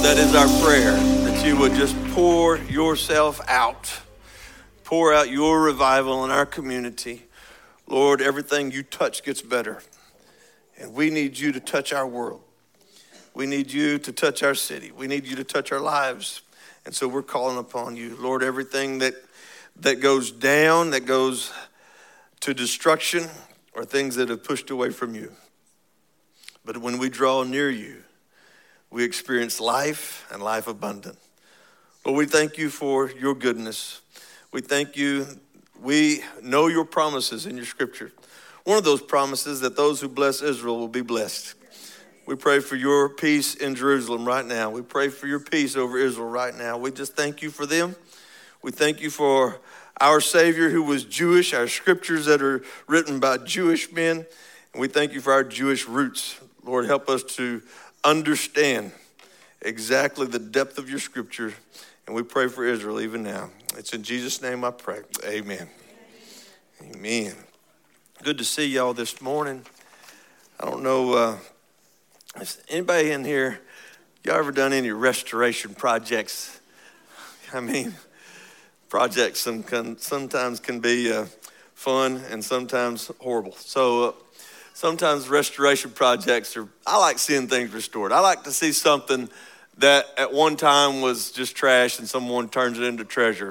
that is our prayer, that you would just pour yourself out. Pour out your revival in our community. Lord, everything you touch gets better. And we need you to touch our world. We need you to touch our city. We need you to touch our lives. And so we're calling upon you. Lord, everything that goes down, that goes to destruction, are things that have pushed away from you. But when we draw near you, we experience life and life abundant. Lord, we thank you for your goodness. We thank you. We know your promises in your scripture. One of those promises that those who bless Israel will be blessed. We pray for your peace in Jerusalem right now. We pray for your peace over Israel right now. We just thank you for them. We thank you for our Savior who was Jewish, our scriptures that are written by Jewish men. And we thank you for our Jewish roots. Lord, help us to understand exactly the depth of your scripture. And we pray for Israel even now. It's in Jesus' name I pray. Amen. Amen. Good to see y'all this morning. I don't know, is anybody in here, y'all ever done any restoration projects? I mean, projects sometimes can be fun and sometimes horrible. So sometimes restoration projects I like seeing things restored. I like to see something that at one time was just trash and someone turns it into treasure.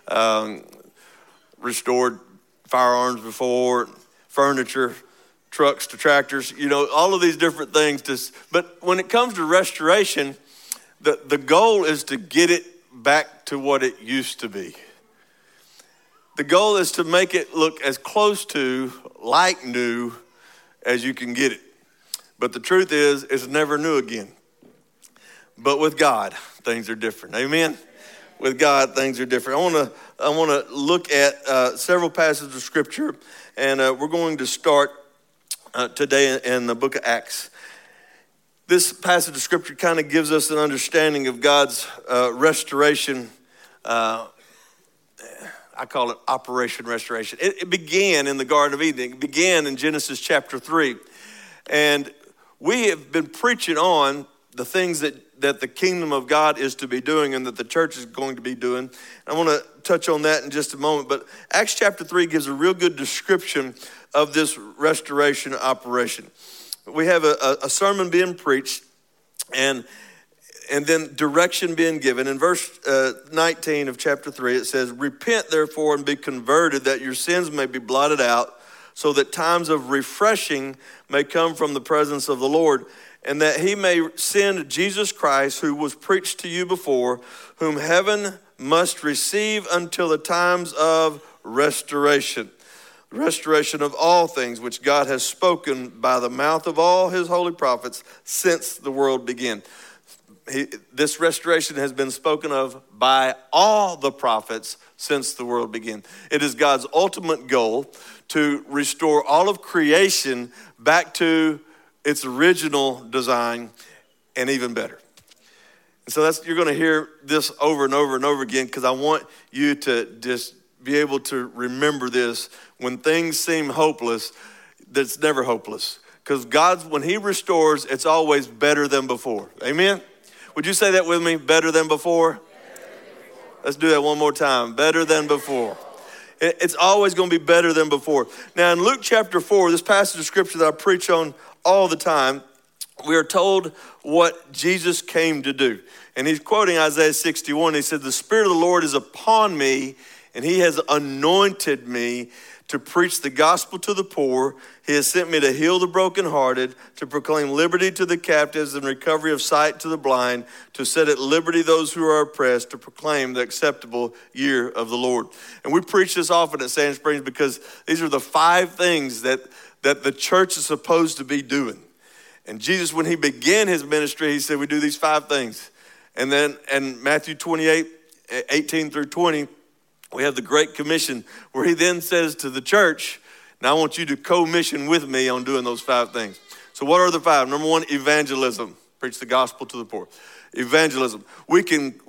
Restored firearms before, furniture, trucks to tractors, all of these different things. But when it comes to restoration, the goal is to get it back to what it used to be. The goal is to make it look as close to like new as you can get it. But the truth is, it's never new again. But with God, things are different. Amen? With God, things are different. I want to look at several passages of Scripture, and we're going to start today in the book of Acts. This passage of Scripture kind of gives us an understanding of God's restoration. I call it Operation Restoration. It began in the Garden of Eden. It began in Genesis chapter 3. And we have been preaching on the things that the kingdom of God is to be doing and that the church is going to be doing. I want to touch on that in just a moment. But Acts chapter 3 gives a real good description of this restoration operation. We have a sermon being preached and then direction being given. In verse 19 of chapter 3, it says, "Repent therefore and be converted, that your sins may be blotted out, so that times of refreshing may come from the presence of the Lord, and that he may send Jesus Christ, who was preached to you before, whom heaven must receive until the times of restoration. The restoration of all things which God has spoken by the mouth of all his holy prophets since the world began." This restoration has been spoken of by all the prophets since the world began. It is God's ultimate goal to restore all of creation back to its original design and even better. And so you're going to hear this over and over and over again, because I want you to just be able to remember this. When things seem hopeless, that's never hopeless. Because when he restores, it's always better than before. Amen? Would you say that with me? Better than before? Let's do that one more time. Better than before. It's always going to be better than before. Now in Luke chapter 4, this passage of scripture that I preach on all the time, we are told what Jesus came to do. And he's quoting Isaiah 61. He said, "The Spirit of the Lord is upon me, and he has anointed me to preach the gospel to the poor. He has sent me to heal the brokenhearted, to proclaim liberty to the captives and recovery of sight to the blind, to set at liberty those who are oppressed, to proclaim the acceptable year of the Lord." And we preach this often at Sand Springs because these are the 5 things that the church is supposed to be doing. And Jesus, when he began his ministry, he said, we do these 5 things. And then in Matthew 28, 18 through 20, we have the Great Commission, where he then says to the church, now I want you to co-mission with me on doing those 5 things. So what are the 5? Number 1, evangelism. Preach the gospel to the poor. Evangelism. We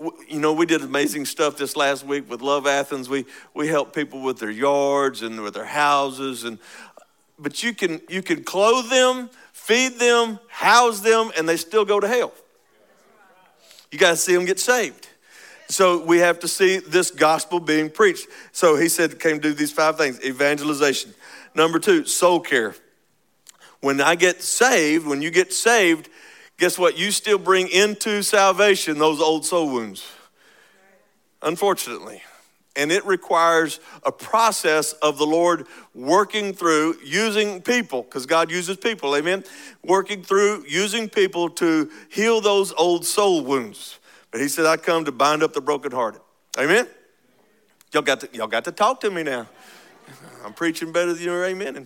did amazing stuff this last week with Love Athens. We helped people with their yards and with their houses. But you can clothe them, feed them, house them, and they still go to hell. You got to see them get saved. So we have to see this gospel being preached. So he said, came to do these 5 things. Evangelization. Number 2, soul care. When you get saved, guess what? You still bring into salvation those old soul wounds. Unfortunately. And it requires a process of the Lord working through, using people, because God uses people, amen? Working through, using people to heal those old soul wounds. But he said, I come to bind up the brokenhearted. Amen? Y'all got to talk to me now. I'm preaching better than you're amening.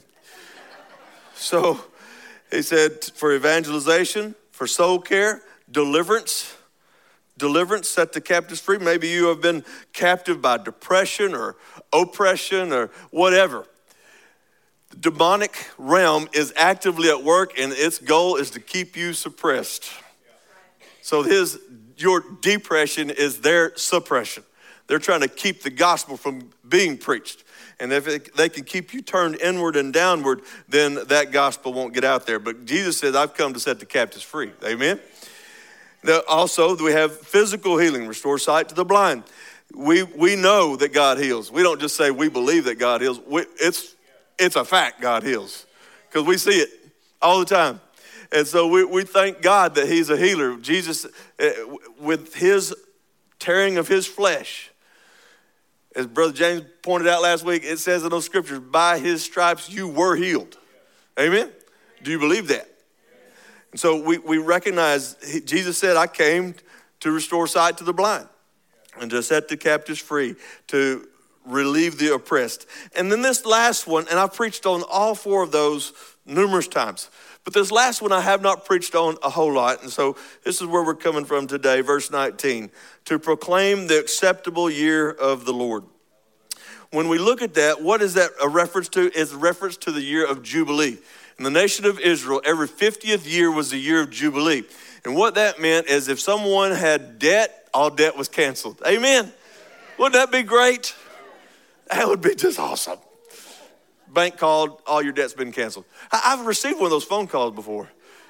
So he said, for evangelization, for soul care, deliverance, set the captives free. Maybe you have been captive by depression or oppression or whatever. The demonic realm is actively at work, and its goal is to keep you suppressed. So your depression is their suppression. They're trying to keep the gospel from being preached. And if they can keep you turned inward and downward, then that gospel won't get out there. But Jesus says, I've come to set the captives free. Amen? Now, also, we have physical healing, restore sight to the blind. We know that God heals. We don't just say we believe that God heals. It's a fact God heals because we see it all the time. And so we thank God that he's a healer. Jesus, with his tearing of his flesh, as Brother James pointed out last week, it says in those scriptures, by his stripes you were healed. Amen? Do you believe that? And so we recognize, Jesus said, I came to restore sight to the blind and to set the captives free, to relieve the oppressed. And then this last one, and I've preached on all 4 of those numerous times, but this last one I have not preached on a whole lot. And so this is where we're coming from today, verse 19, to proclaim the acceptable year of the Lord. When we look at that, what is that a reference to? It's a reference to the year of Jubilee. In the nation of Israel, every 50th year was the year of Jubilee. And what that meant is if someone had debt, all debt was canceled. Amen? Wouldn't that be great? That would be just awesome. Bank called, all your debt's been canceled. I've received one of those phone calls before.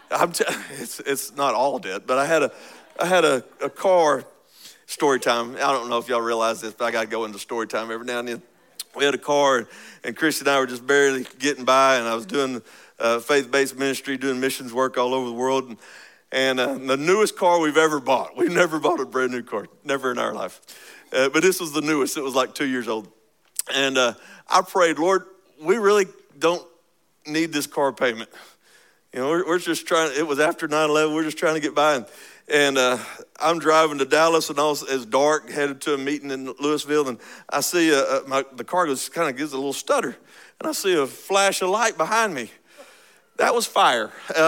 It's not all debt, but I had a car story time. I don't know if y'all realize this, but I got to go into story time every now and then. We had a car, and Christy and I were just barely getting by, and I was doing faith-based ministry, doing missions work all over the world. And the newest car we've ever bought. We've never bought a brand new car, never in our life. But this was the newest. It was like 2 years old. And I prayed, Lord, we really don't need this car payment. You know, we're just trying, it was after 9/11, we're just trying to get by. And I'm driving to Dallas, and it's dark, headed to a meeting in Louisville, and I see the car kind of gives a little stutter, and I see a flash of light behind me. That was fire.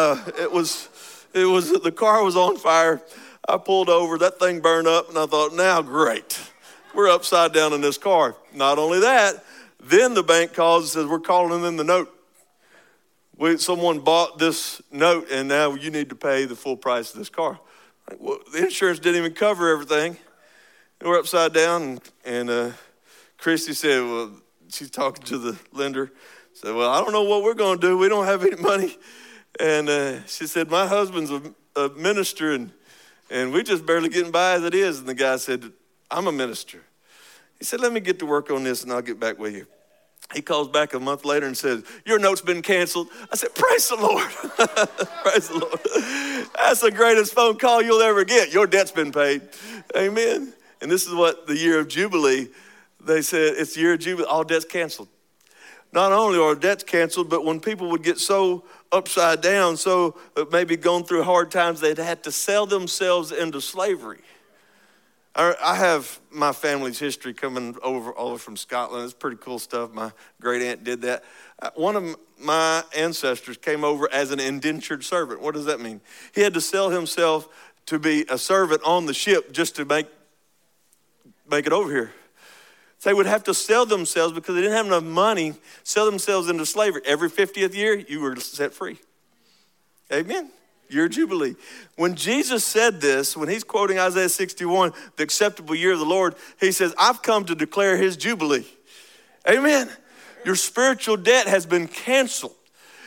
The car was on fire. I pulled over, that thing burned up, and I thought, now great. We're upside down in this car. Not only that, then the bank calls and says, we're calling in the note. Someone bought this note, and now you need to pay the full price of this car. Well, the insurance didn't even cover everything. And we're upside down, and Christy said, well, she's talking to the lender. Said, well, I don't know what we're going to do. We don't have any money. And she said, my husband's a minister, and we're just barely getting by as it is. And the guy said, I'm a minister. He said, let me get to work on this, and I'll get back with you. He calls back a month later and says, your note's been canceled. I said, praise the Lord. Praise the Lord. That's the greatest phone call you'll ever get. Your debt's been paid. Amen. And this is what the year of Jubilee, they said, it's the year of Jubilee, all debts canceled. Not only are debts canceled, but when people would get so upside down, so maybe going through hard times, they'd had to sell themselves into slavery. I have my family's history coming over from Scotland. It's pretty cool stuff. My great aunt did that. One of my ancestors came over as an indentured servant. What does that mean? He had to sell himself to be a servant on the ship just to make it over here. So they would have to sell themselves because they didn't have enough money, sell themselves into slavery. Every 50th year, you were set free. Amen. Year of Jubilee. When Jesus said this, when he's quoting Isaiah 61, the acceptable year of the Lord, he says, I've come to declare his Jubilee. Amen. Your spiritual debt has been canceled.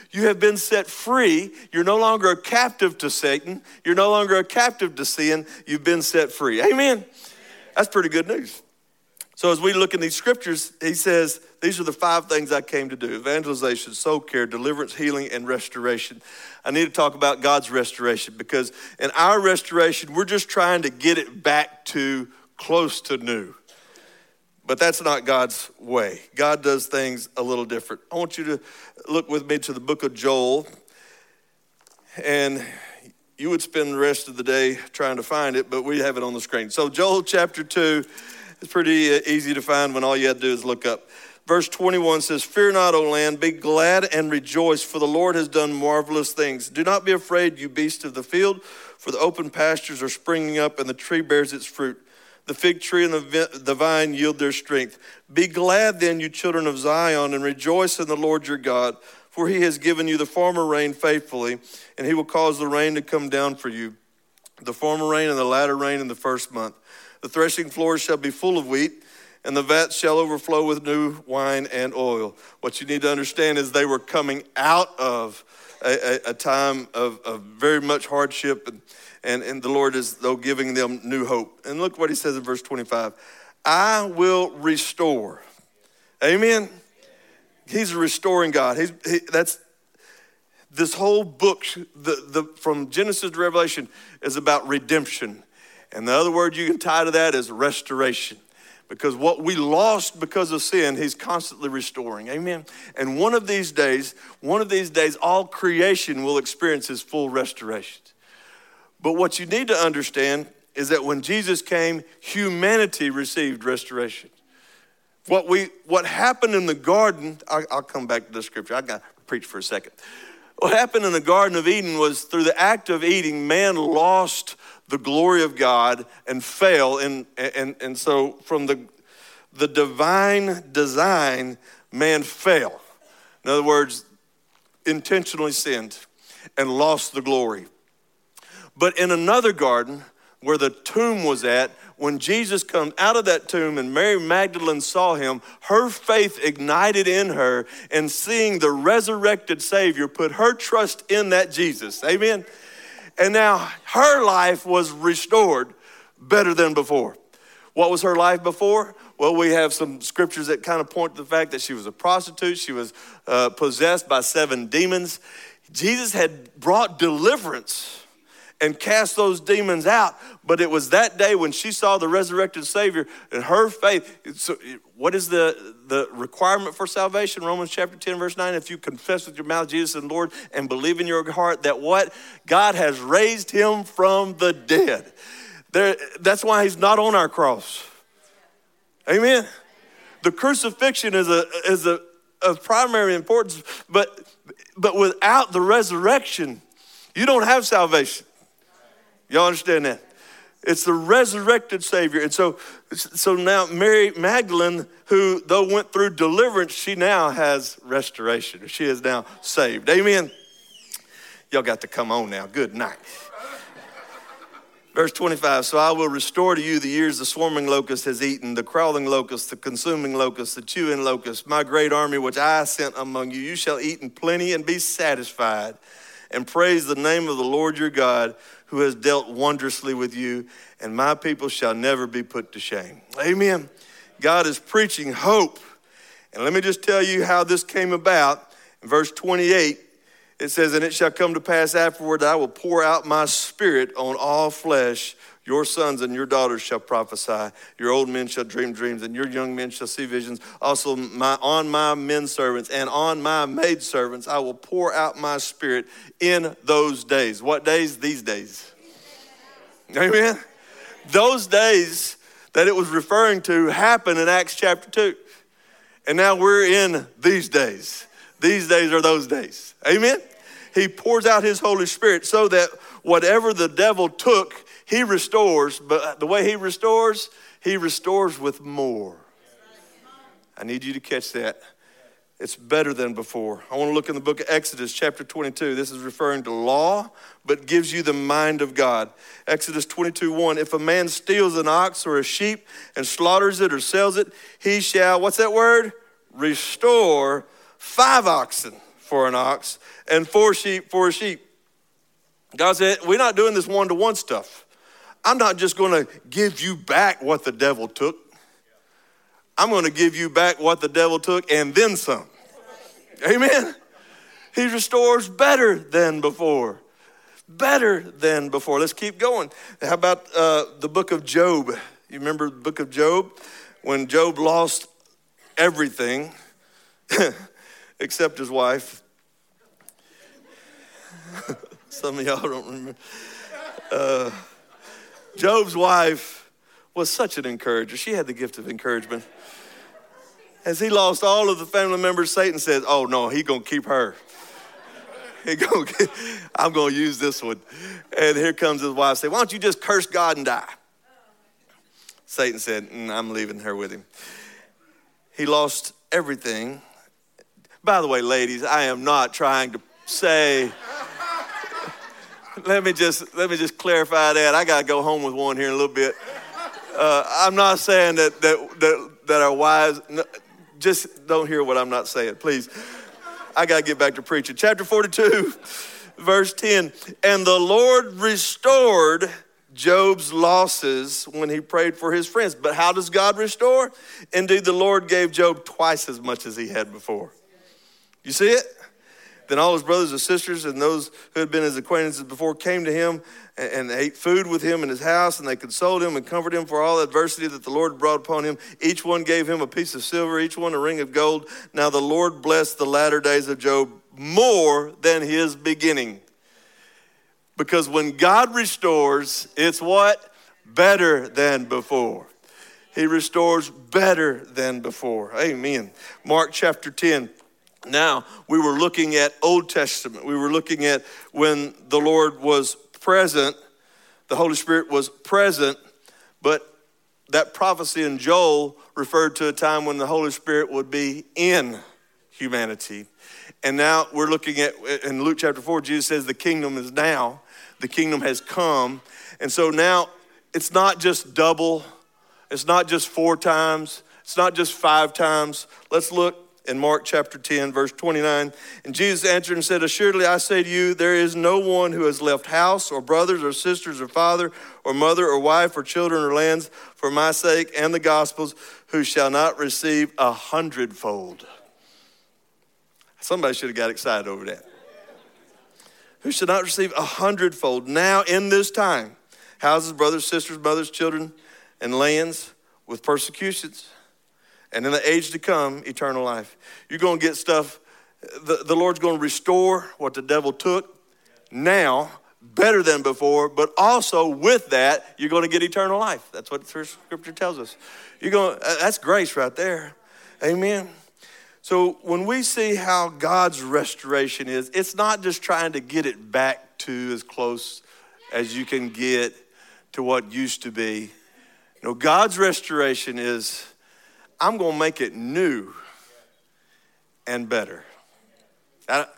You have been set free. You're no longer a captive to Satan. You're no longer a captive to sin. You've been set free. Amen? That's pretty good news. So as we look in these scriptures, he says, these are the 5 things I came to do: evangelization, soul care, deliverance, healing, and restoration. I need to talk about God's restoration, because in our restoration, we're just trying to get it back to close to new. But that's not God's way. God does things a little different. I want you to look with me to the book of Joel, and you would spend the rest of the day trying to find it, but we have it on the screen. So Joel chapter 2 is pretty easy to find when all you have to do is look up. Verse 21 says, "Fear not, O land, be glad and rejoice, for the Lord has done marvelous things. Do not be afraid, you beasts of the field, for the open pastures are springing up, and the tree bears its fruit. The fig tree and the vine yield their strength. Be glad then, you children of Zion, and rejoice in the Lord your God, for he has given you the former rain faithfully, and he will cause the rain to come down for you, the former rain and the latter rain in the first month. The threshing floors shall be full of wheat, and the vats shall overflow with new wine and oil." What you need to understand is they were coming out of a time of very much hardship, and the Lord is, though, giving them new hope. And look what he says in verse 25. "I will restore." Amen? He's a restoring God. That's this whole book, from Genesis to Revelation, is about redemption. And the other word you can tie to that is restoration. Because what we lost because of sin, he's constantly restoring. Amen? And one of these days, all creation will experience his full restoration. But what you need to understand is that when Jesus came, humanity received restoration. What happened in the garden, I'll come back to the scripture. I got to preach for a second. What happened in the Garden of Eden was, through the act of eating, man lost the glory of God and fell. And so from the divine design, man fell. In other words, intentionally sinned and lost the glory. But in another garden, where the tomb was at, when Jesus comes out of that tomb and Mary Magdalene saw him, her faith ignited in her, and seeing the resurrected Savior, put her trust in that Jesus. Amen? And now her life was restored better than before. What was her life before? Well, we have some scriptures that kind of point to the fact that she was a prostitute. She was possessed by 7 demons. Jesus had brought deliverance and cast those demons out. But it was that day when she saw the resurrected Savior, and her faith. So what is the requirement for salvation? Romans chapter 10, verse 9. If you confess with your mouth Jesus is Lord and believe in your heart that what? God has raised him from the dead. That's why he's not on our cross. Amen. The crucifixion is of primary importance, but without the resurrection, you don't have salvation. Y'all understand that? It's the resurrected Savior. And so now Mary Magdalene, who though went through deliverance, she now has restoration. She is now saved. Amen. Y'all got to come on now. Good night. Verse 25, "So I will restore to you the years the swarming locust has eaten, the crawling locust, the consuming locust, the chewing locust, my great army which I sent among you. You shall eat in plenty and be satisfied, and praise the name of the Lord your God, who has dealt wondrously with you, and my people shall never be put to shame." Amen. God is preaching hope. And let me just tell you how this came about. In verse 28, it says, "And it shall come to pass afterward that I will pour out my spirit on all flesh. Your sons and your daughters shall prophesy. Your old men shall dream dreams, and your young men shall see visions. Also on my men servants and on my maid servants I will pour out my spirit in those days." What days? These days. Amen. Those days that it was referring to happened in Acts chapter 2. And now we're in these days. These days are those days. Amen. He pours out his Holy Spirit so that whatever the devil took, he restores. But the way he restores with more. I need you to catch that. It's better than before. I want to look in the book of Exodus chapter 22. This is referring to law, but gives you the mind of God. Exodus 22:1. "If a man steals an ox or a sheep and slaughters it or sells it, he shall," what's that word? "Restore 5 oxen for an ox, and 4 sheep for a sheep. God said, we're not doing this one-to-one stuff. I'm not just going to give you back what the devil took. I'm going to give you back what the devil took and then some. Amen. He restores better than before. Better than before. Let's keep going. How about the book of Job? You remember the book of Job? When Job lost everything except his wife. Some of y'all don't remember. Job's wife was such an encourager. She had the gift of encouragement. As he lost all of the family members, Satan said, oh no, he's going to keep her. I'm going to use this one. And here comes his wife saying, why don't you just curse God and die? Satan said, I'm leaving her with him. He lost everything. By the way, ladies, I am not trying to say, let me just clarify that. I got to go home with one here in a little bit. I'm not saying that our wives, just don't hear what I'm not saying, please. I got to get back to preaching. Chapter 42, verse 10. And the Lord restored Job's losses when he prayed for his friends. But how does God restore? Indeed, the Lord gave Job twice as much as he had before. You see it? Then all his brothers and sisters and those who had been his acquaintances before came to him and ate food with him in his house, and they consoled him and comforted him for all adversity that the Lord brought upon him. Each one gave him a piece of silver, each one a ring of gold. Now the Lord blessed the latter days of Job more than his beginning. Because when God restores, it's what? Better than before. He restores better than before. Amen. Mark chapter 10. Now, we were looking at Old Testament. We were looking at when the Lord was present, the Holy Spirit was present, but that prophecy in Joel referred to a time when the Holy Spirit would be in humanity. And now we're looking at, in Luke chapter 4, Jesus says the kingdom is now. The kingdom has come. And so now it's not just double. It's not just 4 times. It's not just 5 times. Let's look in Mark chapter 10, verse 29. And Jesus answered and said, assuredly I say to you, there is no one who has left house or brothers or sisters or father or mother or wife or children or lands for my sake and the gospel's who shall not receive 100-fold. Somebody should have got excited over that. Who shall not receive 100-fold now in this time, houses, brothers, sisters, mothers, children, and lands with persecutions. And in the age to come, eternal life. You're going to get stuff. The Lord's going to restore what the devil took now, better than before. But also with that, you're going to get eternal life. That's what the scripture tells us. That's grace right there. Amen. So when we see how God's restoration is, it's not just trying to get it back to as close as you can get to what used to be. God's restoration is, I'm going to make it new and better. I've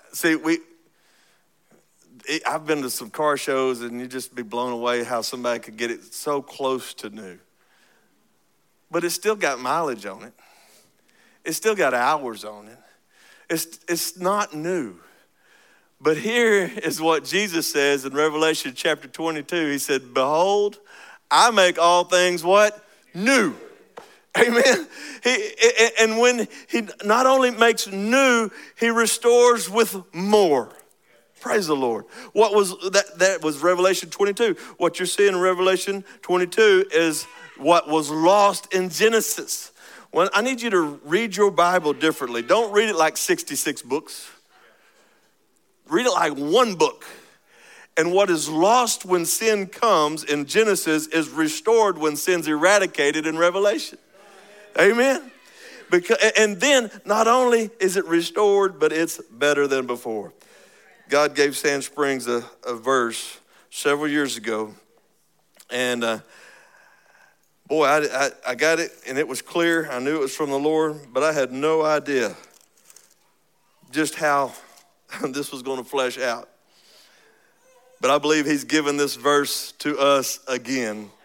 been to some car shows and you just be blown away how somebody could get it so close to new. But it's still got mileage on it. It's still got hours on it. It's not new. But here is what Jesus says in Revelation chapter 22. He said, behold, I make all things what? New. Amen. And when he not only makes new, he restores with more. Praise the Lord. What was that was Revelation 22. What you're seeing in Revelation 22 is what was lost in Genesis. I need you to read your Bible differently. Don't read it like 66 books. Read it like one book. And what is lost when sin comes in Genesis is restored when sin's eradicated in Revelation. Amen. And then not only is it restored, but it's better than before. God gave Sand Springs a verse several years ago. And boy, I got it and it was clear. I knew it was from the Lord, but I had no idea just how this was going to flesh out. But I believe he's given this verse to us again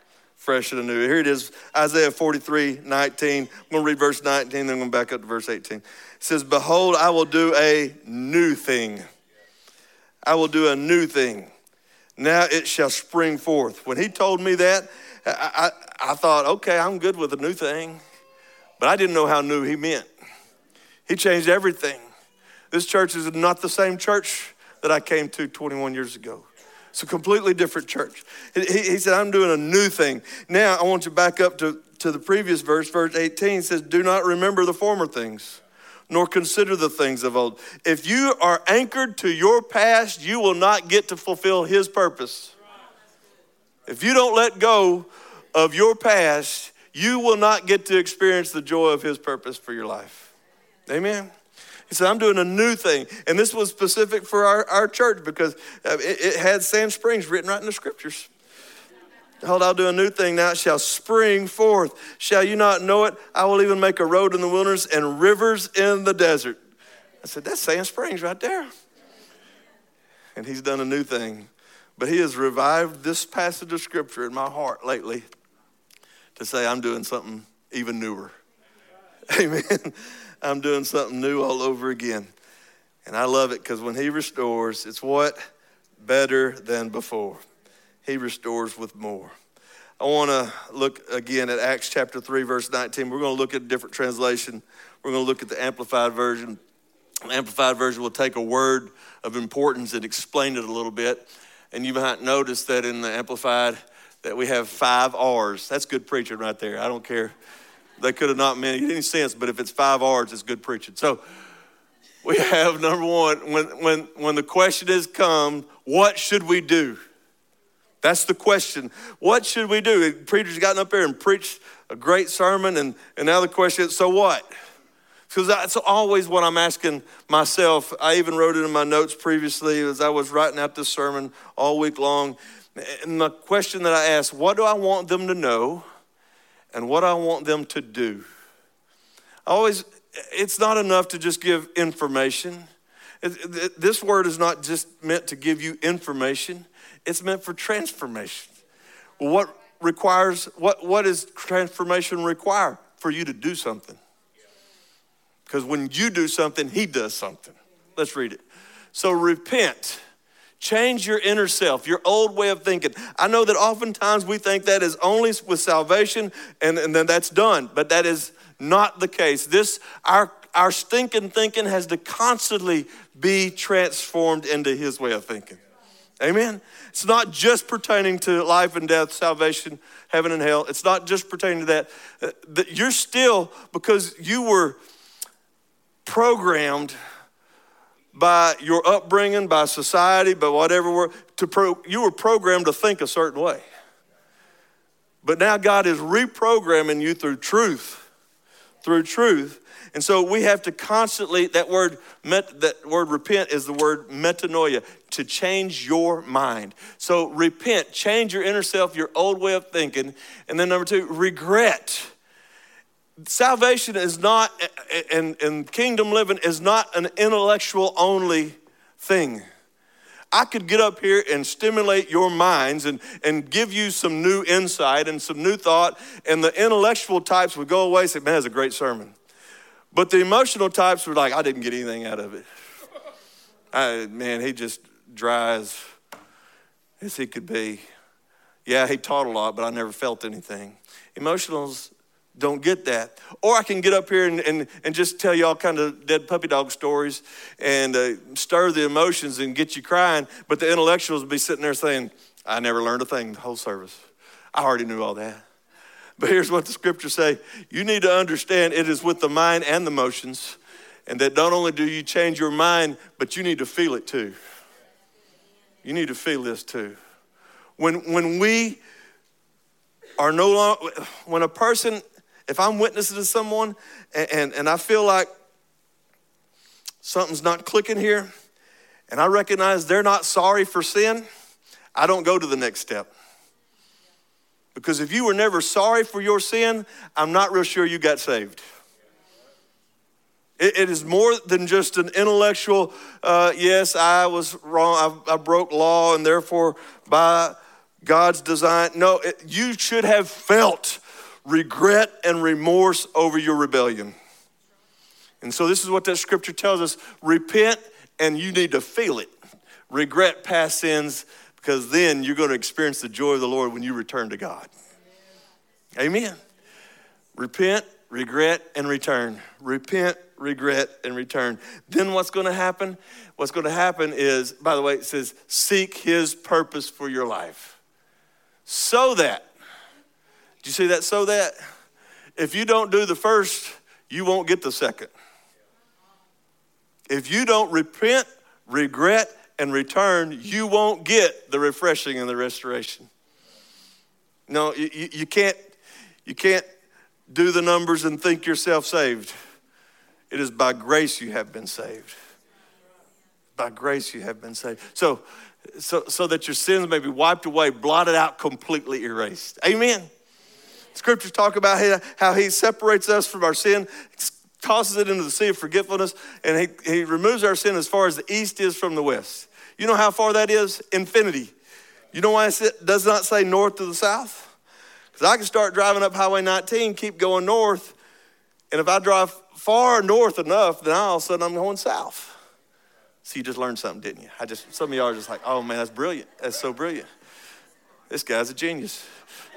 fresh and anew. Here it is, Isaiah 43:19. I'm going to read verse 19, then I'm going to back up to verse 18. It says, behold, I will do a new thing. I will do a new thing. Now it shall spring forth. When he told me that, I thought, okay, I'm good with a new thing. But I didn't know how new he meant. He changed everything. This church is not the same church that I came to 21 years ago. It's a completely different church. He said, I'm doing a new thing. Now I want you to back up to the previous verse, verse 18. It says, do not remember the former things, nor consider the things of old. If you are anchored to your past, you will not get to fulfill his purpose. If you don't let go of your past, you will not get to experience the joy of his purpose for your life. Amen. He said, I'm doing a new thing. And this was specific for our church because it had Sand Springs written right in the scriptures. Behold, I'll do a new thing now. It shall spring forth. Shall you not know it? I will even make a road in the wilderness and rivers in the desert. I said, that's Sand Springs right there. And he's done a new thing. But he has revived this passage of scripture in my heart lately to say I'm doing something even newer. Amen. I'm doing something new all over again. And I love it because when he restores, it's what? Better than before. He restores with more. I want to look again at Acts chapter 3, verse 19. We're going to look at a different translation. We're going to look at the Amplified Version. The Amplified Version will take a word of importance and explain it a little bit. And you might notice that in the Amplified that we have 5 R's. That's good preaching right there. I don't care. They could have not made any sense, but if it's 5 R's, it's good preaching. So we have number one, when the question is come, what should we do? That's the question. What should we do? Preachers gotten up there and preached a great sermon, and now the question is, so what? Because that's always what I'm asking myself. I even wrote it in my notes previously as I was writing out this sermon all week long. And the question that I asked, what do I want them to know and what I want them to do? It's not enough to just give information. This word is not just meant to give you information. It's meant for transformation. Well, what does transformation require? For you to do something. Because when you do something, he does something. Let's read it. So repent. Change your inner self, your old way of thinking. I know that oftentimes we think that is only with salvation and then that's done. But that is not the case. Our stinking thinking has to constantly be transformed into his way of thinking. Amen? It's not just pertaining to life and death, salvation, heaven and hell. It's not just pertaining to that. You're still, because you were programmed by your upbringing, by society, by whatever, you were programmed to think a certain way. But now God is reprogramming you through truth. And so we have to constantly, that word repent is the word metanoia, to change your mind. So repent, change your inner self, your old way of thinking. And then number 2, regret. Salvation is not, and kingdom living is not an intellectual only thing. I could get up here and stimulate your minds and give you some new insight and some new thought, and the intellectual types would go away and say, man, that's a great sermon. But the emotional types were like, I didn't get anything out of it. He just dry as he could be. Yeah, he taught a lot, but I never felt anything. Emotionals don't get that. Or I can get up here and just tell you all kind of dead puppy dog stories and stir the emotions and get you crying, but the intellectuals will be sitting there saying, I never learned a thing the whole service. I already knew all that. But here's what the scriptures say. You need to understand it is with the mind and the emotions, and that not only do you change your mind, but you need to feel it too. You need to feel this too. When we are no longer, when a person, if I'm witnessing to someone and I feel like something's not clicking here, and I recognize they're not sorry for sin, I don't go to the next step. Because if you were never sorry for your sin, I'm not real sure you got saved. It is more than just an intellectual, yes, I was wrong, I broke law, and therefore by God's design. No, you should have felt regret and remorse over your rebellion. And so this is what that scripture tells us. Repent, and you need to feel it. Regret past sins, because then you're going to experience the joy of the Lord when you return to God. Amen. Repent, regret, and return. Repent, regret, and return. Then what's going to happen? What's going to happen is, by the way, it says, seek his purpose for your life. So that, do you see that? So that, if you don't do the first, you won't get the second. If you don't repent, regret, and return, you won't get the refreshing and the restoration. No, you can't do the numbers and think yourself saved. It is by grace you have been saved. By grace you have been saved. So that your sins may be wiped away, blotted out, completely erased. Amen. Scriptures talk about how he separates us from our sin, tosses it into the sea of forgetfulness, and he removes our sin as far as the east is from the west. You know how far that is? Infinity. You know why it does not say north to the south? Because I can start driving up Highway 19, keep going north, and if I drive far north enough, then all of a sudden I'm going south. So you just learned something, didn't you? Some of y'all are just like, oh man, that's brilliant. That's so brilliant. This guy's a genius.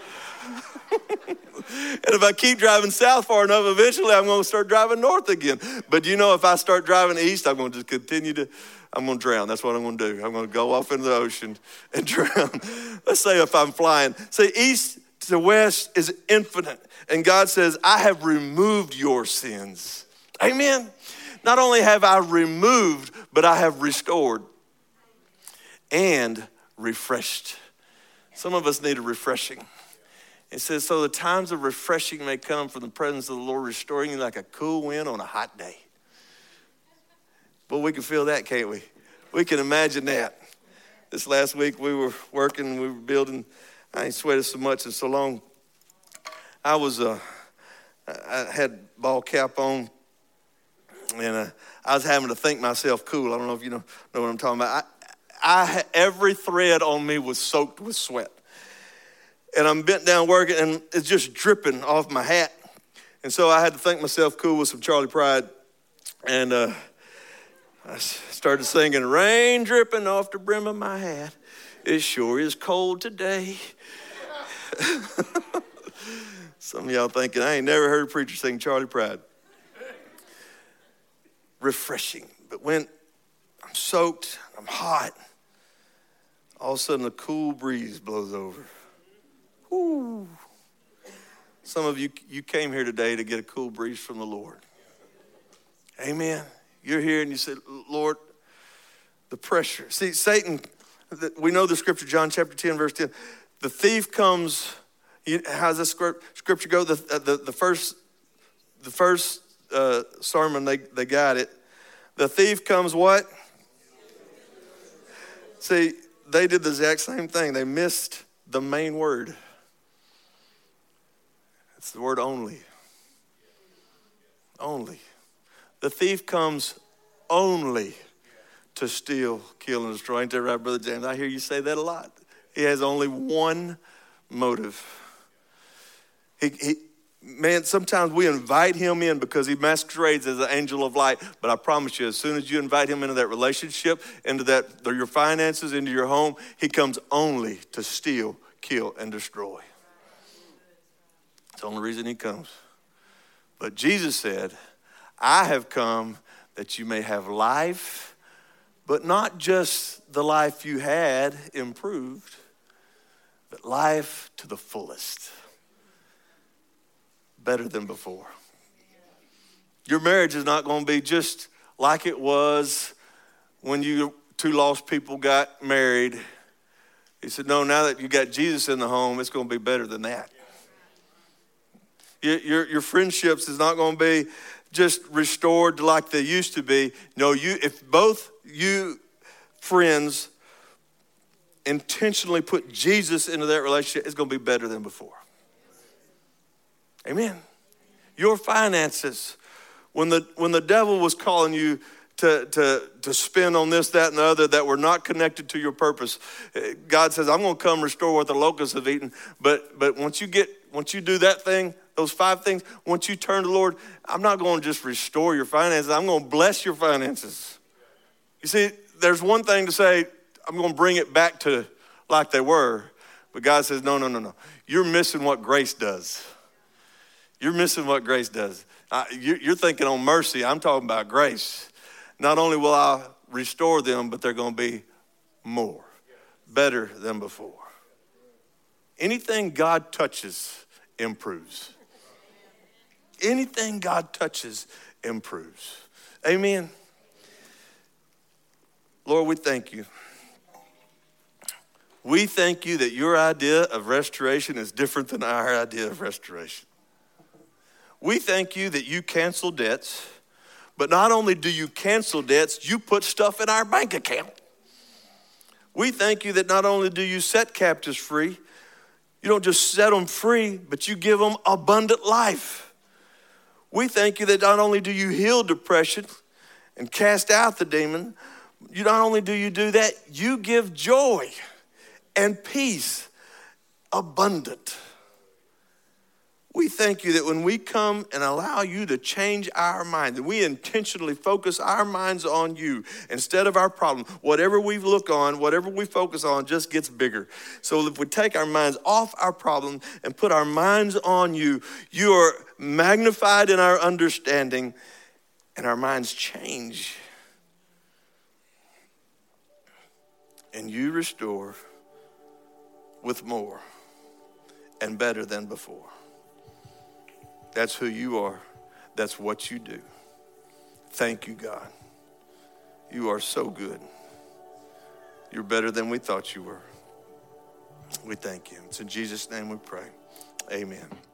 And if I keep driving south far enough, eventually I'm going to start driving north again. But you know, if I start driving east, I'm going to just I'm going to drown. That's what I'm going to do. I'm going to go off into the ocean and drown. Let's say if I'm flying. Say east to west is infinite. And God says, I have removed your sins. Amen. Not only have I removed, but I have restored and refreshed. Some of us need a refreshing. It says, so the times of refreshing may come from the presence of the Lord, restoring you like a cool wind on a hot day. But we can feel that, can't we? We can imagine that. This last week we were working, we were building. I ain't sweated so much in so long. I had ball cap on, and I was having to think myself cool. I don't know if you know what I'm talking about. Every thread on me was soaked with sweat. And I'm bent down working, and it's just dripping off my hat. And so I had to think myself cool with some Charlie Pride. And I started singing, rain dripping off the brim of my hat. It sure is cold today. Some of y'all thinking, I ain't never heard a preacher sing Charlie Pride. Refreshing. But when I'm soaked, I'm hot, all of a sudden a cool breeze blows over. Woo. Some of you came here today to get a cool breeze from the Lord. Amen. You're here and you said, Lord, the pressure. See, Satan, we know the scripture, John chapter 10, verse 10. The thief comes, how's this scripture go? The first sermon, they got it. The thief comes what? See, they did the exact same thing. They missed the main word. It's the word only. Only. The thief comes only to steal, kill, and destroy. Ain't that right, Brother James? I hear you say that a lot. He has only one motive. Man, sometimes we invite him in because he masquerades as an angel of light. But I promise you, as soon as you invite him into that relationship, into your finances, into your home, he comes only to steal, kill, and destroy. It's the only reason he comes. But Jesus said, I have come that you may have life, but not just the life you had improved, but life to the fullest. Better than before. Your marriage is not going to be just like it was when you two lost people got married. He said, no, now that you got Jesus in the home, it's going to be better than that. Your friendships is not going to be just restored to like they used to be. No, if both you friends intentionally put Jesus into that relationship, it's going to be better than before. Amen. Your finances, when the devil was calling you to spend on this, that, and the other that were not connected to your purpose. God says, I'm going to come restore what the locusts have eaten. But once you do that thing, those 5 things, once you turn to the Lord, I'm not going to just restore your finances. I'm going to bless your finances. You see, there's one thing to say, I'm going to bring it back to like they were. But God says, no. You're missing what grace does. You're missing what grace does. You're thinking on mercy. I'm talking about grace. Not only will I restore them, but they're going to be more, better than before. Anything God touches improves. Anything God touches improves. Amen. Lord, we thank you. We thank you that your idea of restoration is different than our idea of restoration. We thank you that you cancel debts, but not only do you cancel debts, you put stuff in our bank account. We thank you that not only do you set captives free, you don't just set them free, but you give them abundant life. We thank you that not only do you heal depression and cast out the demon, not only do you do that, you give joy and peace abundant. We thank you that when we come and allow you to change our mind, that we intentionally focus our minds on you instead of our problem. Whatever we look on, whatever we focus on just gets bigger. So if we take our minds off our problem and put our minds on you, you are magnified in our understanding and our minds change. And you restore with more and better than before. That's who you are. That's what you do. Thank you, God. You are so good. You're better than we thought you were. We thank you. It's in Jesus' name we pray. Amen.